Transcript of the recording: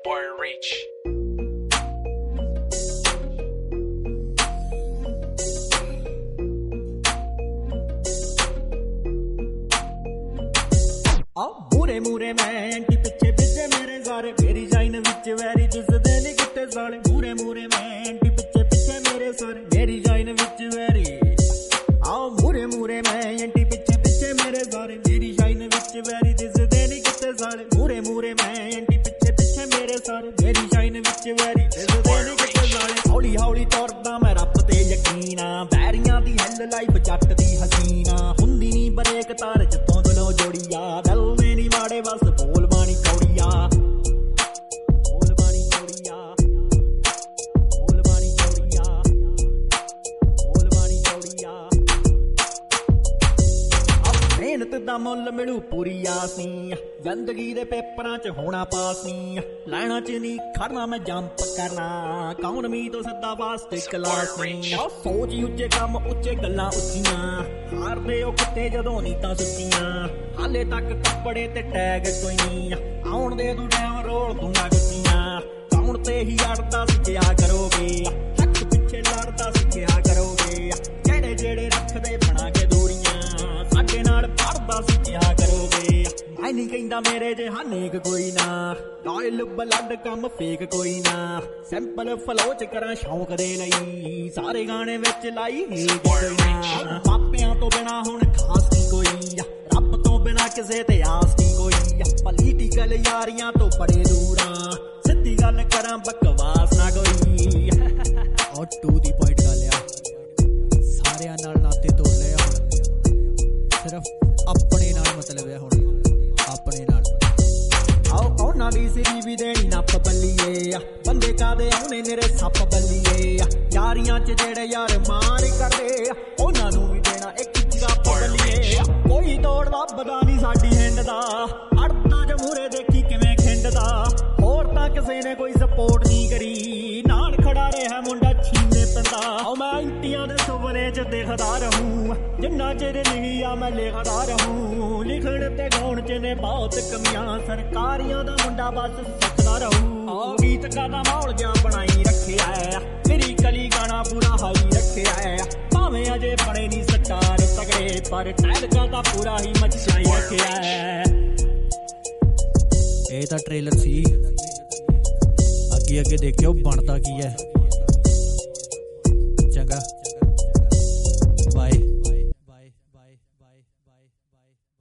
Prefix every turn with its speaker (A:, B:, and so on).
A: boy Reach.
B: मूरे मूरे मैं anti पिछे पिछे मेरे सारे मेरी जाइन विच वैरी दिसदे नी किते साले मूरे मूरे मैं एंटी पिछे पिछे मेरे सारे मेरी जाइन विच वैरी आओ मूरे मूरे मैं एंटी पिछे पिछे मेरे सारे मेरी जाइन विच वैरी दिसदे नी किते साले मूरे मूरे मैं एंटी पिछे पिछे मेरे सारे मेरी जाइन विच वैरी दिसदे नी किते साले हौली हौली तुरदा मैं रब ते यकीना बैरियां दी हल लाइफ जट दी हसीना हुंदी नी बरेक तार जतों दिलों जोड़िया दिल माड़े बस बोल बाणी कौड़िया बोल बाणी कौड़िया बोल बाणी कौड़िया बोल बाणी कौड़िया मेहनत दा मुल मिलू पूरी आस नी जिंदगी दे पेपरां च होना पास नी लाइनां च नी खड़ना मैं जंप करना कौन मी तो सदा वास्ते क्लास नी सोच उच्चे कम उच्चे गल्लां उच्चियां हारदे ओ कुत्ते जदों नीतां सुच्चियां हाले तक कपड़े ते टैग कोई नहीं आउण दे तू डैम रोल दूंगा गुੱਚੀਆਂ कौन ते ही अड़दा सिक्खिया करोगे हक पिछे लड़दा सिक्खिया करोगे जेड़े जेड़े रखदे बना के दूरियां साडे नाल पढ़दा सिक्खिया करोगे मैं नहीं कहंदा मेरे जहानेक कोई ना लॉयल ब्लड कम फेक कोई ना सिंपल फ्लो च करा शौक दे लई सारे गाने विच लाई कोई ना मापियां तो बिना हुण खास नहीं कोई रब तो बिना किसे ते आस नहीं कोई पॉलिटिकल यारियां तो बड़े दूरा सिद्धी गल करा बकवास ना कोई और टू दी पॉइंट गल आ सारे नाल नाते तोड़ ले हुण सिर्फ अपने नाल मतलब है हुण अपने नाल आओ कौना दी सिरी भी देनी नप बल्लीए बंदे कादे आउने मेरे सप बल्लीए यारियां च जेड़े यार मार करदे उन्हां नूं भी देना एक जगह बल्लीए कोई तोड़ ਲੱਭਦਾ ਨੀ ਸਾਡੀ ਹਿੰਡ ਦਾ ਅੜਦਾ ਜਮੂਰੇ ਦੇਖੀ ਕਿਵੇਂ ਖਿੰਡਦਾ ਹੋਰ ਤਾਂ ਕਿਸੇ ਨੇ ਕੋਈ ਸਪੋਰਟ ਨਹੀਂ ਕਰੀ ਨਾਲ ਖੜਾ ਰਿਹਾ ਮੁੰਡਾ ਛੀਨੇ ਪੈਂਦਾ ਓ ਮੈਂ ਇੰਟੀਆਂ ਦੇ ਸੁਪਨੇ 'ਚ ਦੇਖਦਾ ਰਹੂੰ ਜਿੰਨਾ ਚਿਰ ਨਹੀਂ ਆ ਮੈਂ ਲਿਖਦਾ ਰਹੂੰ ਲਿਖਣ ਤੇ ਗਾਉਣ 'ਚ ਨੇ ਬਹੁਤ ਕਮੀਆਂ ਸਰਕਾਰੀਆਂ ਦਾ ਮੁੰਡਾ ਬਸ ਸਿੱਖਦਾ ਰਹੂੰ ਓ ਗੀਤਕਾਂ ਦਾ ਮਾਹੌਲ ਜਿਹਾ ਬਣਾਈ ਰੱਖਿਆ ਮੇਰੀ ਕਲੀ ਗਾਣਾ ਪੂਰਾ ਹਾਈ ਰੱਖਿਆ ਭਾਵੇਂ ਅਜੇ ਬਣੇ ਨਹੀਂ ਸਟਾਰ ਤਗੜੇ ਪਰ ਟੈਲਕਾਂ ਦਾ ਪੂਰਾ ਹੀ ਮਚਾਈ ਰੱਖਿਆ ਇਹ ਤਾਂ ਟ੍ਰੇਲਰ ਸੀ ਅੱਗੇ ਅੱਗੇ ਦੇਖਿਓ ਬਣਦਾ ਕੀ ਹੈ ਚੰਗਾ ਬਾਏ।